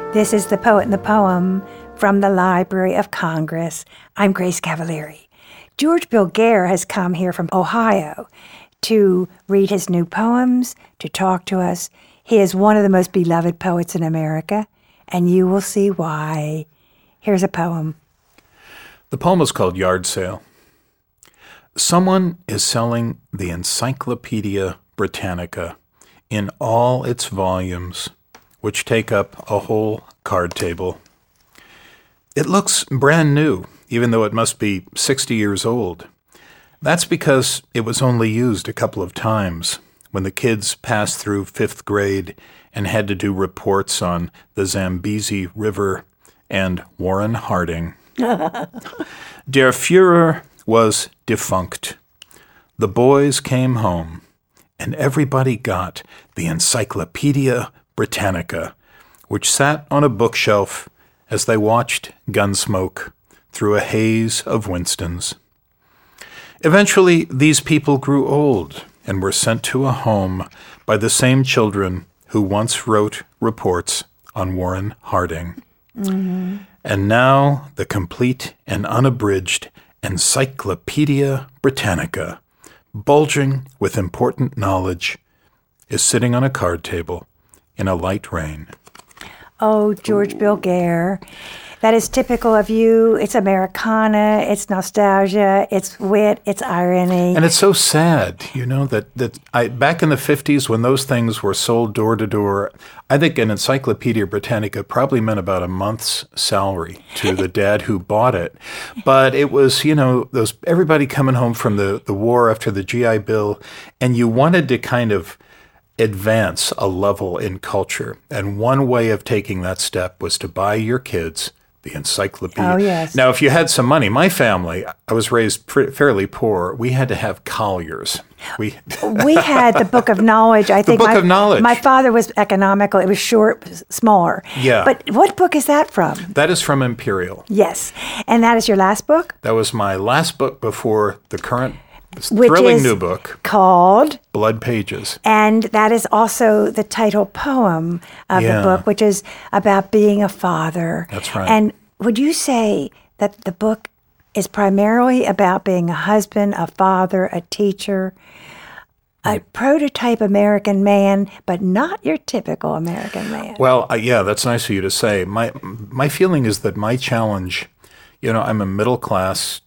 This is The Poet and the Poem from the Library of Congress. I'm Grace Cavalieri. George Bilger has come here from Ohio to read his new poems, to talk to us. He is one of the most beloved poets in America, and you will see why. Here's a poem. The poem is called Yard Sale. Someone is selling the Encyclopedia Britannica in all its volumes, which take up a whole card table. It looks brand new, even though it must be 60 years old. That's because it was only used a couple of times when the kids passed through 5th grade and had to do reports on the Zambezi River and Warren Harding. Der Führer was defunct. The boys came home, and everybody got the Encyclopedia Britannica, which sat on a bookshelf as they watched Gunsmoke through a haze of Winstons. Eventually, these people grew old and were sent to a home by the same children who once wrote reports on Warren Harding. Mm-hmm. And now the complete and unabridged Encyclopedia Britannica, bulging with important knowledge, is sitting on a card table in a light rain. Oh, George Bilger. That is typical of you. It's Americana, it's nostalgia, it's wit, it's irony. And it's so sad, back in the 50s when those things were sold door to door, I think an Encyclopedia Britannica probably meant about a month's salary to the dad who bought it. But it was, everybody coming home from the war after the GI Bill, and you wanted to kind of advance a level in culture. And one way of taking that step was to buy your kids the encyclopedia. Oh, yes. Now, if you had some money, my family, I was raised fairly poor. We had to have Collier's. We had the Book of Knowledge. I think the Book of Knowledge. My father was economical. It was short, smaller. Yeah. But what book is that from? That is from Imperial. Yes. And that is your last book? That was my last book before the current thrilling new book called Blood Pages. And that is also the title poem of the book, which is about being a father. That's right. And would you say that the book is primarily about being a husband, a father, a teacher, a prototype American man, but not your typical American man? Well, that's nice of you to say. My feeling is that my challenge, I'm a middle class,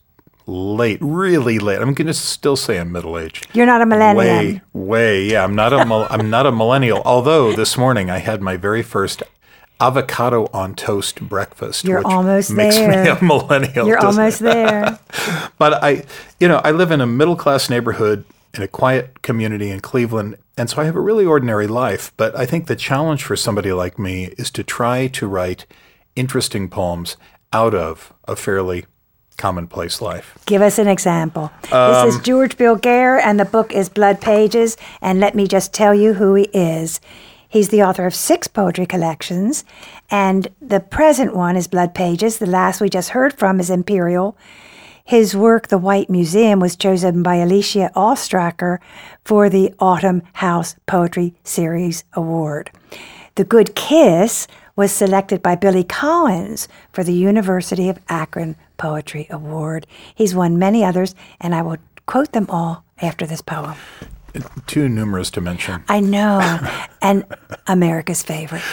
really late. I'm going to still say I'm middle-aged. You're not a millennial. Way. Yeah, I'm not a millennial. Although this morning I had my very first avocado on toast breakfast. You're which almost makes there. Me a millennial. You're almost there. But I live in a middle-class neighborhood in a quiet community in Cleveland, and so I have a really ordinary life. But I think the challenge for somebody like me is to try to write interesting poems out of a fairly commonplace life. Give us an example. This is George Bilger, and the book is Blood Pages, and let me just tell you who he is. He's the author of 6 poetry collections, and the present one is Blood Pages. The last we just heard from is Imperial. His work, The White Museum, was chosen by Alicia Ostracker for the Autumn House Poetry Series Award. The Good Kiss was selected by Billy Collins for the University of Akron Poetry Award. He's won many others, and I will quote them all after this poem. Too numerous to mention. I know, and America's favorite.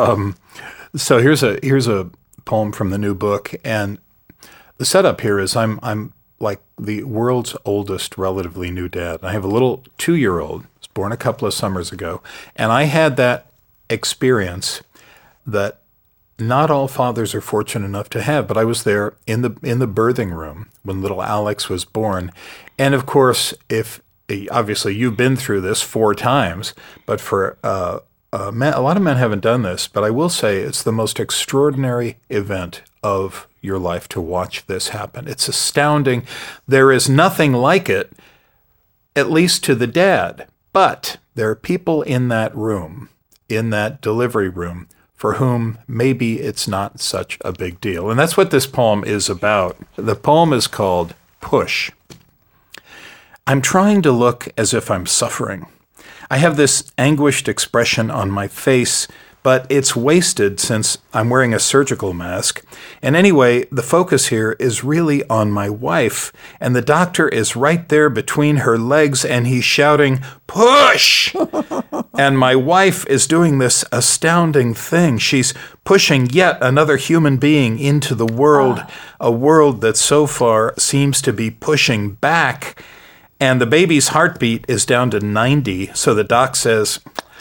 So here's a poem from the new book, and the setup here is I'm like the world's oldest relatively new dad. I have a little 2-year-old, was born a couple of summers ago, and I had that experience that not all fathers are fortunate enough to have, but I was there in the birthing room when little Alex was born. And of course, obviously you've been through this 4 times, but for a lot of men haven't done this, but I will say it's the most extraordinary event of your life to watch this happen. It's astounding. There is nothing like it, at least to the dad, but there are people in that room, in that delivery room, for whom maybe it's not such a big deal. And that's what this poem is about. The poem is called Push. I'm trying to look as if I'm suffering. I have this anguished expression on my face but it's wasted since I'm wearing a surgical mask. And anyway, the focus here is really on my wife, and the doctor is right there between her legs, and he's shouting, "Push!" And my wife is doing this astounding thing. She's pushing yet another human being into the world, a world that so far seems to be pushing back. And the baby's heartbeat is down to 90, so the doc says,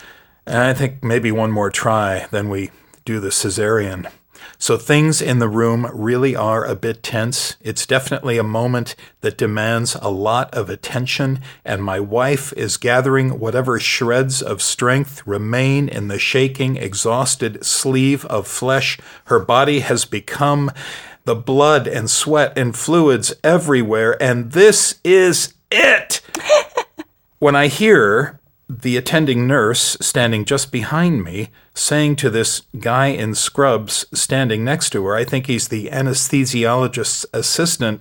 "I think maybe one more try, then we do the cesarean." So things in the room really are a bit tense. It's definitely a moment that demands a lot of attention, and my wife is gathering whatever shreds of strength remain in the shaking, exhausted sleeve of flesh. Her body has become the blood and sweat and fluids everywhere, and this is it. When I hear the attending nurse standing just behind me saying to this guy in scrubs standing next to her, I think he's the anesthesiologist's assistant,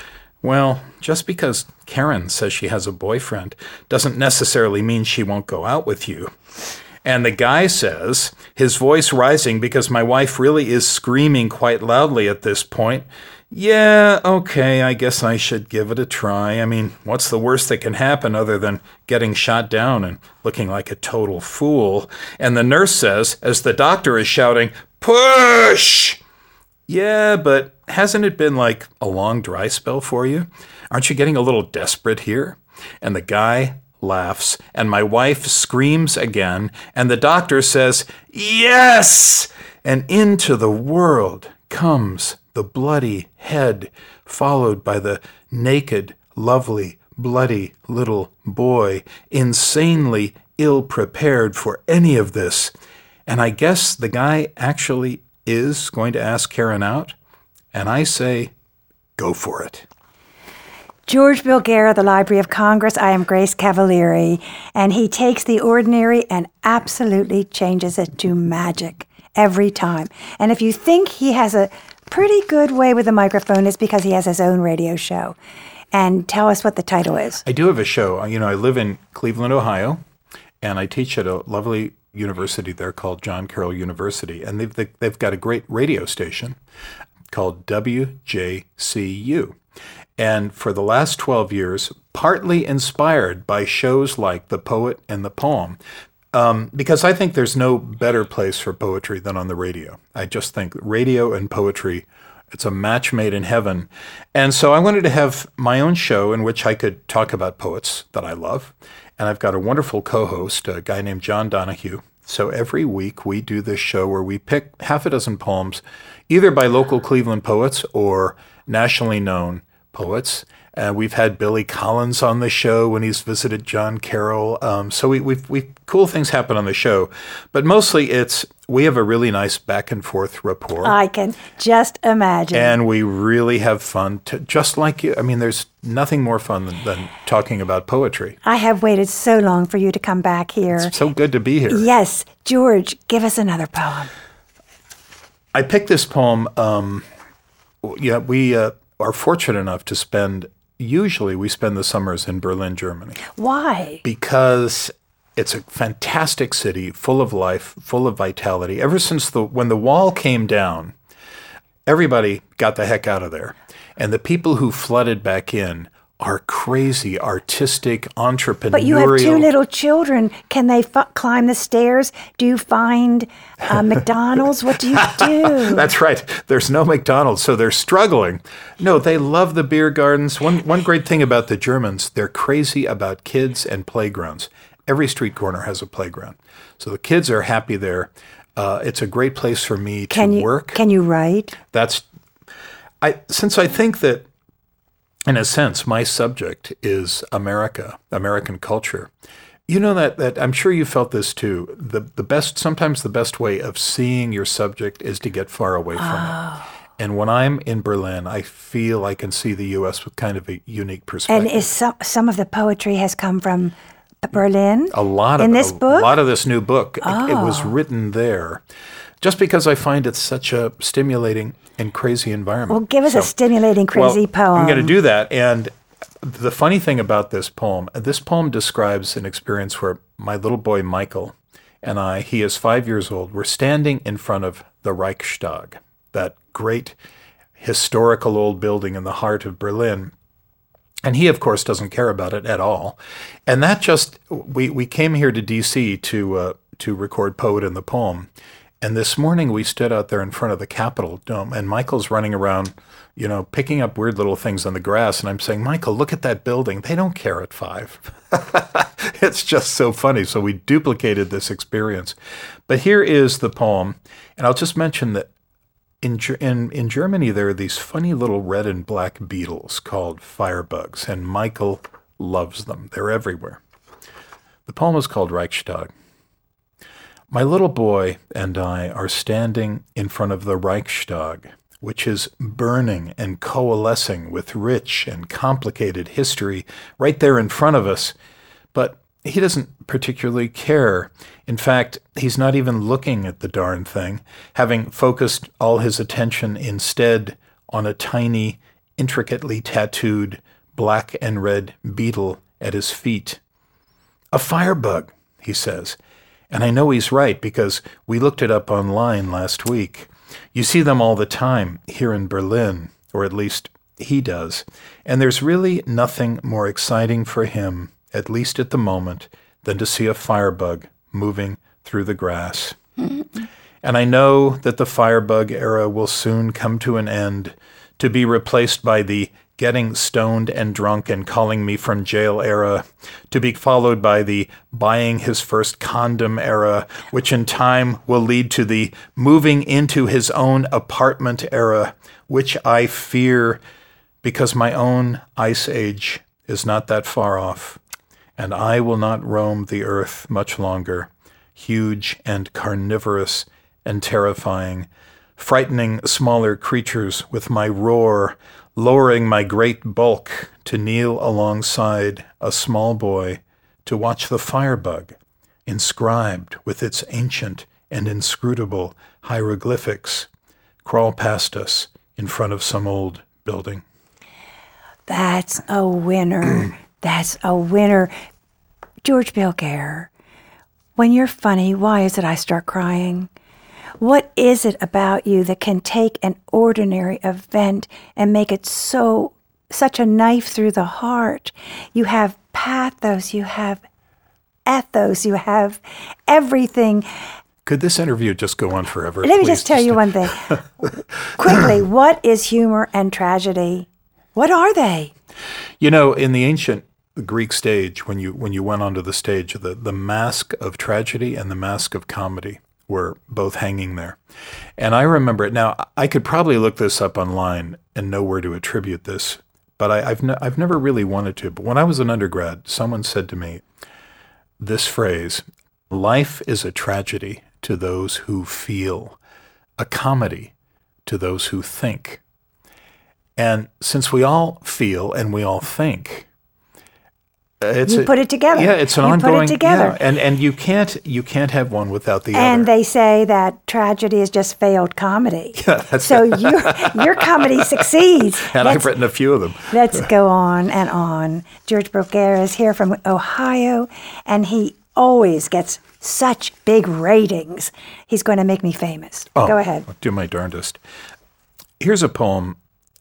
"Well, just because Karen says she has a boyfriend doesn't necessarily mean she won't go out with you." And the guy says, his voice rising because my wife really is screaming quite loudly at this point, "Yeah, okay, I guess I should give it a try. I mean, what's the worst that can happen other than getting shot down and looking like a total fool?" And the nurse says, as the doctor is shouting, "Push!" "Yeah, but hasn't it been like a long dry spell for you? Aren't you getting a little desperate here?" And the guy laughs, and my wife screams again, and the doctor says, "Yes!" And into the world comes the bloody head, followed by the naked, lovely, bloody little boy, insanely ill-prepared for any of this. And I guess the guy actually is going to ask Karen out, and I say, go for it. George Bill Guerra, the Library of Congress. I am Grace Cavalieri, and he takes the ordinary and absolutely changes it to magic every time. And if you think he has a pretty good way with the microphone, it's because he has his own radio show. And tell us what the title is. I do have a show. You know, I live in Cleveland, Ohio, and I teach at a lovely university there called John Carroll University. And they've got a great radio station called WJCU. And for the last 12 years, partly inspired by shows like The Poet and the Poem, because I think there's no better place for poetry than on the radio. I just think radio and poetry, it's a match made in heaven. And so I wanted to have my own show in which I could talk about poets that I love. And I've got a wonderful co-host, a guy named John Donahue. So every week we do this show where we pick half a dozen poems, either by local Cleveland poets or nationally known poets. We've had Billy Collins on the show when he's visited John Carroll. So we've cool things happen on the show. But mostly we have a really nice back and forth rapport. I can just imagine. And we really have fun, just like you. I mean, there's nothing more fun than talking about poetry. I have waited so long for you to come back here. It's so good to be here. Yes. George, give us another poem. I picked this poem. We are fortunate enough to usually we spend the summers in Berlin, Germany. Why? Because it's a fantastic city, full of life, full of vitality. Ever since when the wall came down, everybody got the heck out of there. And the people who flooded back in are crazy, artistic, entrepreneurial. But you have two little children. Can they climb the stairs? Do you find McDonald's? What do you do? That's right. There's no McDonald's, so they're struggling. No, they love the beer gardens. One great thing about the Germans, they're crazy about kids and playgrounds. Every street corner has a playground. So the kids are happy there. It's a great place for me to work. Can you write? Since I think that, in a sense, my subject is American culture. You know that I'm sure you felt this too. Sometimes the best way of seeing your subject is to get far away from it. And when I'm in Berlin, I feel I can see the U.S. with kind of a unique perspective. And is some of the poetry has come from Berlin? A lot of this new book. It was written there. Just because I find it such a stimulating and crazy environment. Well, give us a stimulating, crazy poem. I'm going to do that. And the funny thing about this poem describes an experience where my little boy Michael and he is 5 years old, we're standing in front of the Reichstag, that great historical old building in the heart of Berlin. And he, of course, doesn't care about it at all. And that we came here to D.C. to record Poet and the Poem. And this morning we stood out there in front of the Capitol Dome, and Michael's running around, picking up weird little things on the grass. And I'm saying, Michael, look at that building. They don't care at 5. It's just so funny. So we duplicated this experience. But here is the poem. And I'll just mention that in Germany, there are these funny little red and black beetles called firebugs, and Michael loves them. They're everywhere. The poem is called Reichstag. My little boy and I are standing in front of the Reichstag, which is burning and coalescing with rich and complicated history right there in front of us. But he doesn't particularly care. In fact, he's not even looking at the darn thing, having focused all his attention instead on a tiny, intricately tattooed black and red beetle at his feet. A firebug, he says. And I know he's right because we looked it up online last week. You see them all the time here in Berlin, or at least he does. And there's really nothing more exciting for him, at least at the moment, than to see a firebug moving through the grass. And I know that the firebug era will soon come to an end, to be replaced by the getting stoned and drunk and calling me from jail era, to be followed by the buying his first condom era, which in time will lead to the moving into his own apartment era, which I fear because my own ice age is not that far off, and I will not roam the earth much longer, huge and carnivorous and terrifying, frightening smaller creatures with my roar, lowering my great bulk to kneel alongside a small boy to watch the firebug, inscribed with its ancient and inscrutable hieroglyphics, crawl past us in front of some old building. That's a winner. That's a winner. George Bilger, when you're funny, why is it I start crying? What is it about you that can take an ordinary event and make it such a knife through the heart? You have pathos, you have ethos, you have everything. Could this interview just go on forever? Let me just tell you one thing. Quickly, what is humor and tragedy? What are they? In the ancient Greek stage, when you went onto the stage, the mask of tragedy and the mask of comedy were both hanging there. And I remember it. Now, I could probably look this up online and know where to attribute this, but I've never really wanted to. But when I was an undergrad, someone said to me this phrase, "Life is a tragedy to those who feel, a comedy to those who think." And since we all feel and we all think, you put it together. Yeah, it's an ongoing. Put it together. Yeah, and you can't have one without the other. And they say that tragedy is just failed comedy. Yeah, that's so your comedy succeeds. And I've written a few of them. Let's go on and on. George Bilger is here from Ohio, and he always gets such big ratings. He's going to make me famous. Go ahead. I'll do my darndest. Here's a poem.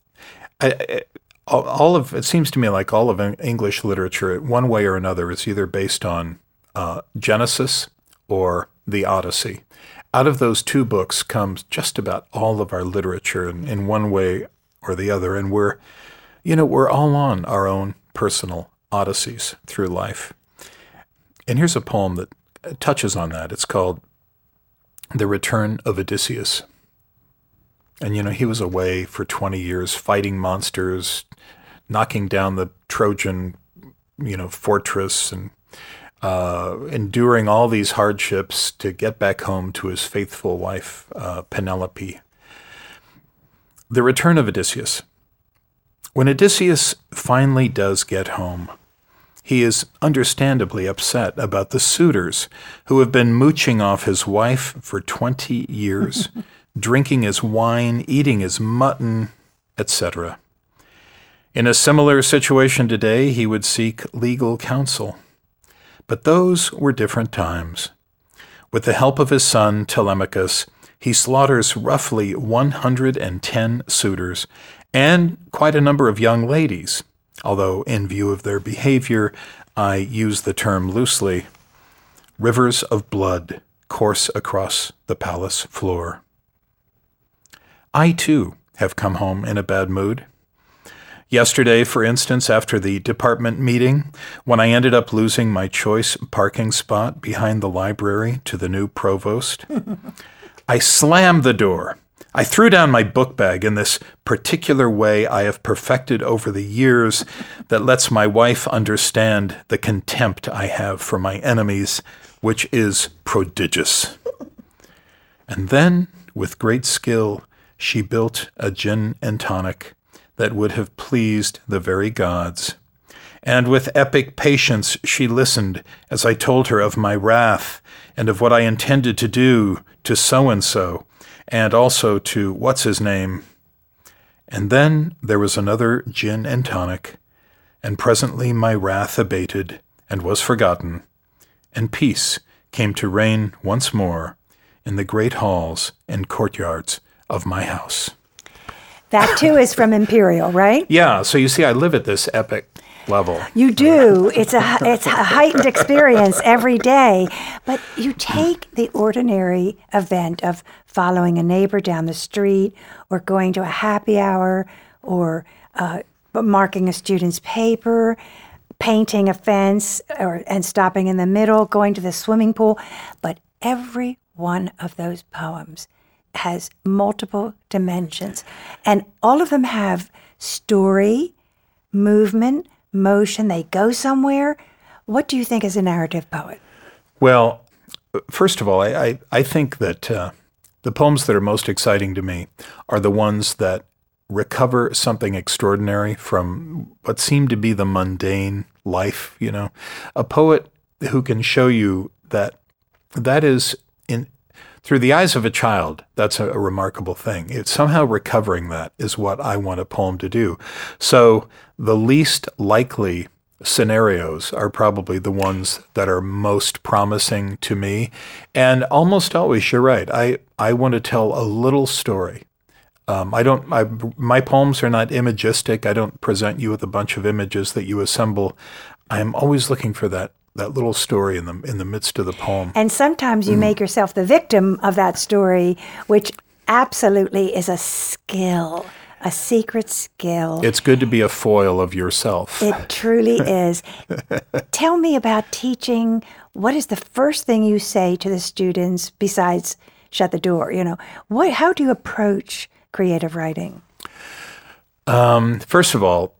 It seems to me like all of English literature, one way or another, is either based on Genesis or the Odyssey. Out of those two books comes just about all of our literature in one way or the other, and we're all on our own personal odysseys through life. And here's a poem that touches on that. It's called The Return of Odysseus. And, he was away for 20 years fighting monsters, knocking down the Trojan, fortress and enduring all these hardships to get back home to his faithful wife, Penelope. The Return of Odysseus. When Odysseus finally does get home, he is understandably upset about the suitors who have been mooching off his wife for 20 years, drinking his wine, eating his mutton, etc. In a similar situation today, he would seek legal counsel. But those were different times. With the help of his son, Telemachus, he slaughters roughly 110 suitors and quite a number of young ladies, although in view of their behavior, I use the term loosely. Rivers of blood course across the palace floor. I, too, have come home in a bad mood. Yesterday, for instance, after the department meeting, when I ended up losing my choice parking spot behind the library to the new provost, I slammed the door. I threw down my book bag in this particular way I have perfected over the years that lets my wife understand the contempt I have for my enemies, which is prodigious. And then, with great skill, she built a gin and tonic that would have pleased the very gods. And with epic patience she listened as I told her of my wrath and of what I intended to do to so-and-so, and also to what's-his-name. And then there was another gin and tonic, and presently my wrath abated and was forgotten, and peace came to reign once more in the great halls and courtyards of my house. That, too, is from Imperial, right? Yeah, so you see, I live at this epic level. You do. It's a heightened experience every day. But you take the ordinary event of following a neighbor down the street or going to a happy hour or marking a student's paper, painting a fence and stopping in the middle, going to the swimming pool. But every one of those poems has multiple dimensions, and all of them have story, movement, motion. They go somewhere. What do you think is a narrative poet? Well, first of all, I think that the poems that are most exciting to me are the ones that recover something extraordinary from what seemed to be the mundane life, you know. A poet who can show you that is through the eyes of a child, that's a remarkable thing. It's somehow recovering that is what I want a poem to do. So the least likely scenarios are probably the ones that are most promising to me. And almost always, you're right, I want to tell a little story. My poems are not imagistic. I don't present you with a bunch of images that you assemble. I'm always looking for that little story in the midst of the poem. And sometimes you make yourself the victim of that story, which absolutely is a skill, a secret skill. It's good to be a foil of yourself. It truly is. Tell me about teaching. What is the first thing you say to the students besides shut the door? You know, how do you approach creative writing? First of all,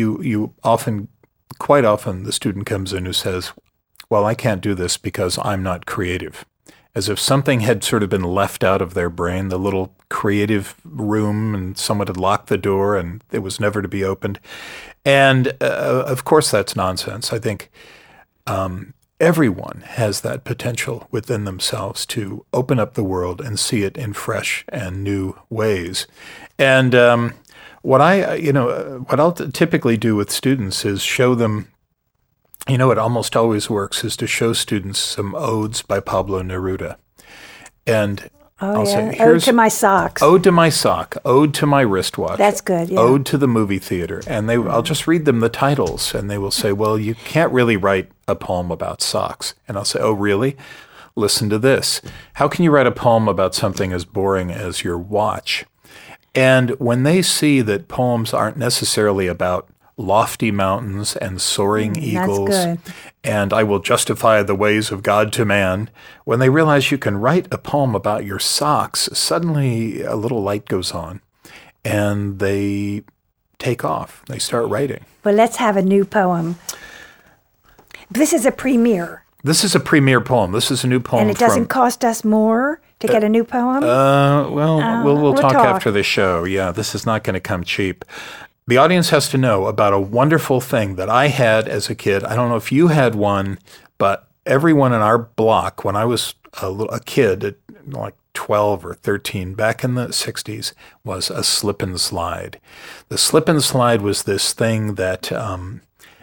quite often the student comes in who says, well, I can't do this because I'm not creative. As if something had sort of been left out of their brain, the little creative room, and someone had locked the door and it was never to be opened. And of course, that's nonsense. I think everyone has that potential within themselves to open up the world and see it in fresh and new ways. And what I'll typically do with students is show them, what almost always works is to show students some odes by Pablo Neruda. And I'll say, Ode to my socks. Ode to my sock, ode to my wristwatch. That's good, yeah. Ode to the movie theater. And I'll just read them the titles, and they will say, well, you can't really write a poem about socks. And I'll say, oh, really? Listen to this. How can you write a poem about something as boring as your watch? And when they see that poems aren't necessarily about lofty mountains and soaring eagles, and I will justify the ways of God to man, when they realize you can write a poem about your socks, suddenly a little light goes on, and they take off. They start writing. Well, let's have a new poem. This is a premiere. This is a premiere poem. This is a new poem. And it doesn't cost us more to get a new poem? We'll talk after the show. Yeah, this is not going to come cheap. The audience has to know about a wonderful thing that I had as a kid. I don't know if you had one, but everyone in our block, when I was a kid at like 12 or 13, back in the 60s, was a slip and slide. The slip and slide was this thing that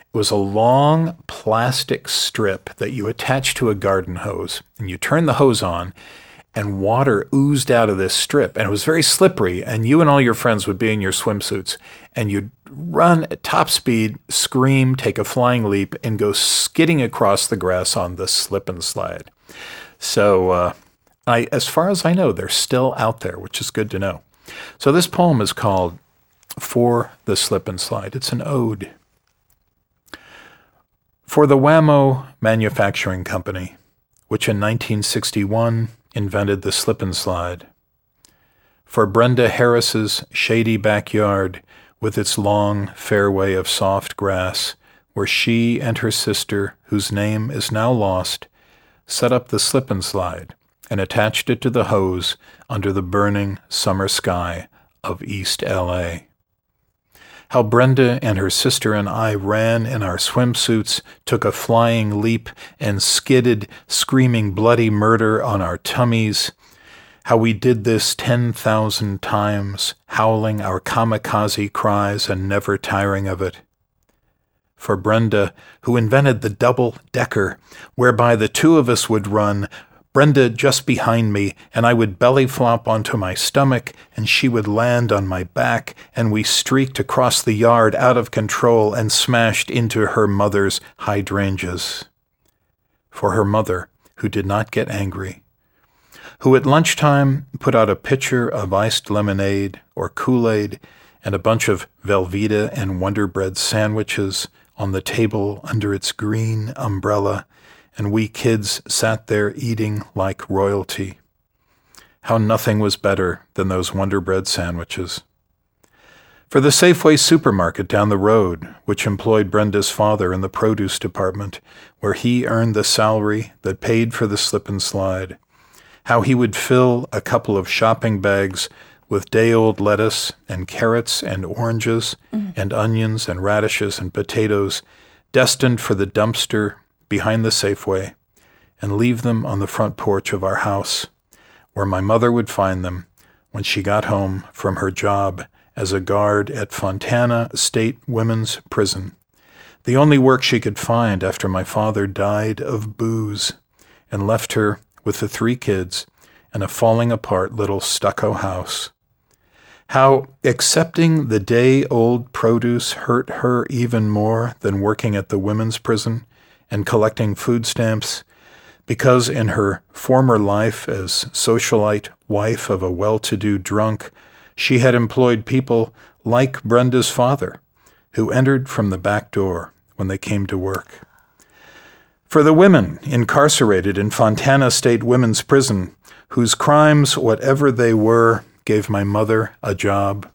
was a long plastic strip that you attached to a garden hose, and you turned the hose on, and water oozed out of this strip, and it was very slippery, and you and all your friends would be in your swimsuits, and you'd run at top speed, scream, take a flying leap, and go skidding across the grass on the slip and slide. So, as far as I know, they're still out there, which is good to know. So this poem is called For the Slip and Slide. It's an ode. For the Wham-O Manufacturing Company, which in 1961 invented the slip and slide. For Brenda Harris's shady backyard with its long fairway of soft grass, where she and her sister, whose name is now lost, set up the slip and slide and attached it to the hose under the burning summer sky of East L.A. How Brenda and her sister and I ran in our swimsuits, took a flying leap, and skidded, screaming bloody murder on our tummies. How we did this 10,000 times, howling our kamikaze cries and never tiring of it. For Brenda, who invented the double-decker, whereby the two of us would run, Brenda just behind me, and I would belly flop onto my stomach, and she would land on my back, and we streaked across the yard out of control and smashed into her mother's hydrangeas. For her mother, who did not get angry, who at lunchtime put out a pitcher of iced lemonade or Kool-Aid and a bunch of Velveeta and Wonder Bread sandwiches on the table under its green umbrella, and we kids sat there eating like royalty. How nothing was better than those Wonder Bread sandwiches. For the Safeway supermarket down the road, which employed Brenda's father in the produce department, where he earned the salary that paid for the slip and slide. How he would fill a couple of shopping bags with day-old lettuce and carrots and oranges and onions and radishes and potatoes destined for the dumpster behind the Safeway, and leave them on the front porch of our house, where my mother would find them when she got home from her job as a guard at Fontana State Women's Prison, the only work she could find after my father died of booze and left her with the 3 kids and a falling-apart little stucco house. How accepting the day-old produce hurt her even more than working at the women's prison and collecting food stamps, because in her former life as socialite wife of a well-to-do drunk, she had employed people like Brenda's father, who entered from the back door when they came to work. For the women incarcerated in Fontana State Women's Prison, whose crimes, whatever they were, gave my mother a job,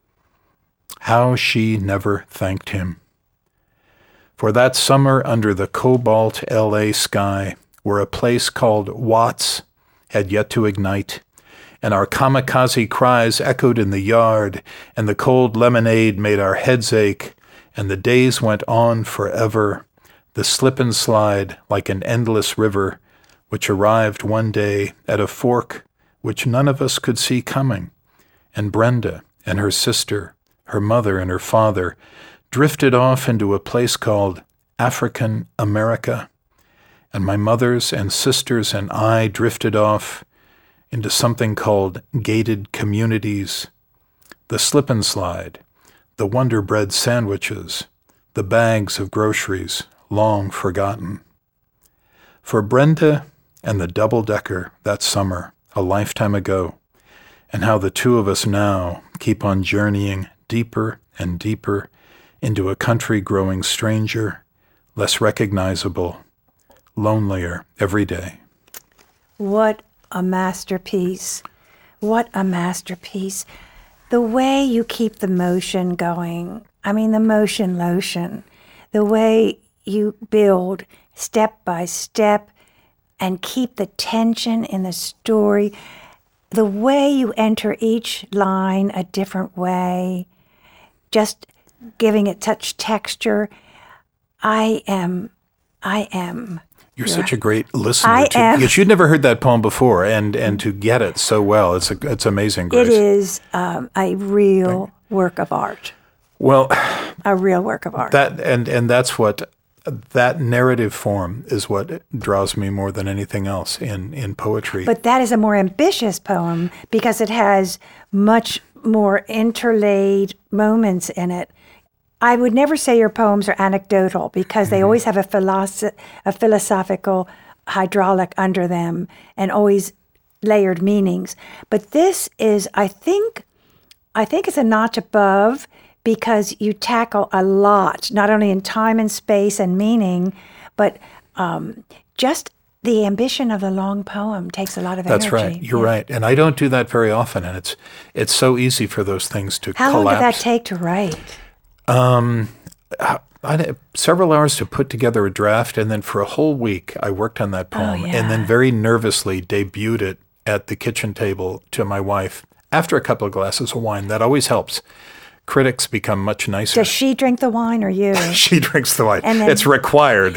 how she never thanked him. For that summer under the cobalt L.A. sky, where a place called Watts had yet to ignite, and our kamikaze cries echoed in the yard, and the cold lemonade made our heads ache, and the days went on forever, the slip and slide like an endless river, which arrived one day at a fork which none of us could see coming, and Brenda and her sister, her mother and her father, drifted off into a place called African America, and my mother's and sisters and I drifted off into something called gated communities, the slip and slide, the Wonder Bread sandwiches, the bags of groceries long forgotten. For Brenda and the double-decker that summer, a lifetime ago, and how the two of us now keep on journeying deeper and deeper into a country growing stranger, less recognizable, lonelier every day. What a masterpiece. What a masterpiece. The way you keep the motion going, the motion lotion, the way you build step by step and keep the tension in the story, the way you enter each line a different way, just giving it such texture. I am. You're such a great listener. Because you'd never heard that poem before, and to get it so well, it's amazing, Grace. It is a real work of art. Well, a real work of art. And that's what that narrative form is what draws me more than anything else in poetry. But that is a more ambitious poem because it has much more interlaid moments in it. I would never say your poems are anecdotal because they always have a philosophical hydraulic under them and always layered meanings. But this is, I think it's a notch above because you tackle a lot, not only in time and space and meaning, but just the ambition of the long poem takes a lot of energy. That's right. You're right. And I don't do that very often. And it's so easy for those things to How collapse. long did that take to write? I had several hours to put together a draft, and then for a whole week I worked on that poem, and then very nervously debuted it at the kitchen table to my wife after a couple of glasses of wine. That always helps. Critics become much nicer. Does she drink the wine or you? She drinks the wine. And then, it's required.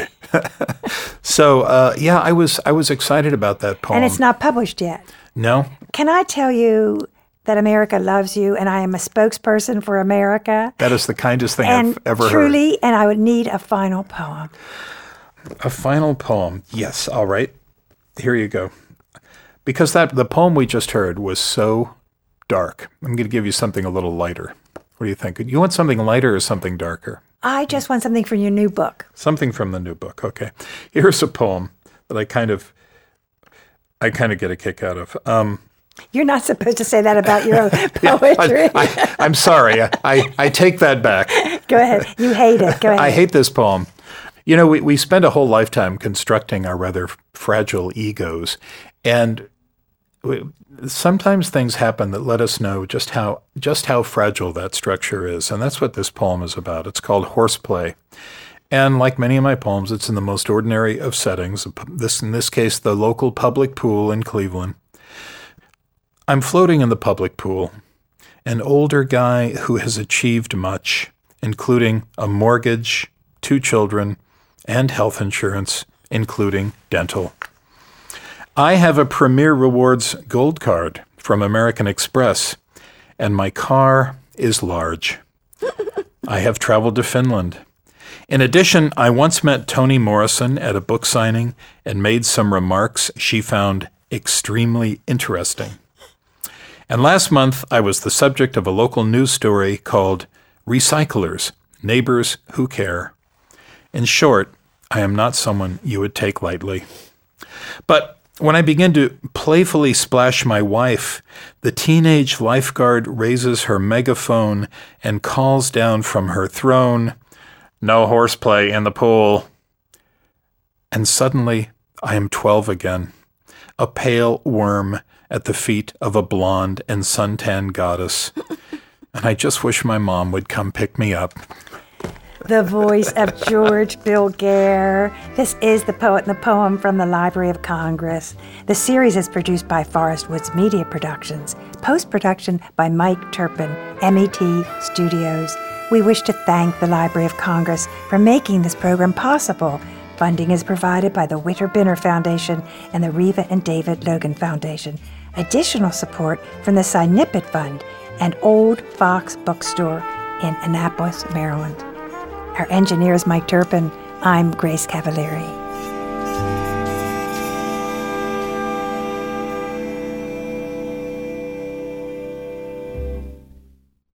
So, I was excited about that poem. And it's not published yet. No. Can I tell you that America loves you, and I am a spokesperson for America? That is the kindest thing I've ever heard. Truly, and I would need a final poem. A final poem. Yes, all right. Here you go. Because the poem we just heard was so dark, I'm going to give you something a little lighter. What do you think? You want something lighter or something darker? I just want something from your new book. Something from the new book. Okay. Here's a poem that I kind of get a kick out of. You're not supposed to say that about your own poetry. I'm sorry. I take that back. Go ahead. You hate it. Go ahead. I hate this poem. You know, we spend a whole lifetime constructing our rather fragile egos, and sometimes things happen that let us know just how fragile that structure is, and that's what this poem is about. It's called Horseplay. And like many of my poems, it's in the most ordinary of settings, in this case, the local public pool in Cleveland. I'm floating in the public pool, an older guy who has achieved much, including a mortgage, 2 children, and health insurance, including dental. I have a Premier Rewards Gold Card from American Express, and my car is large. I have traveled to Finland. In addition, I once met Toni Morrison at a book signing and made some remarks she found extremely interesting. And last month, I was the subject of a local news story called Recyclers, Neighbors Who Care. In short, I am not someone you would take lightly. But when I begin to playfully splash my wife, the teenage lifeguard raises her megaphone and calls down from her throne, "No horseplay in the pool." And suddenly, I am 12 again, a pale worm at the feet of a blonde and suntan goddess. And I just wish my mom would come pick me up. The voice of George Bill Gair. This is The Poet and the Poem from the Library of Congress. The series is produced by Forest Woods Media Productions. Post-production by Mike Turpin, MET Studios. We wish to thank the Library of Congress for making this program possible. Funding is provided by the Witter Binner Foundation and the Reva and David Logan Foundation. Additional support from the Cy Nippet Fund and Old Fox Bookstore in Annapolis, Maryland. Our engineer is Mike Turpin. I'm Grace Cavalieri.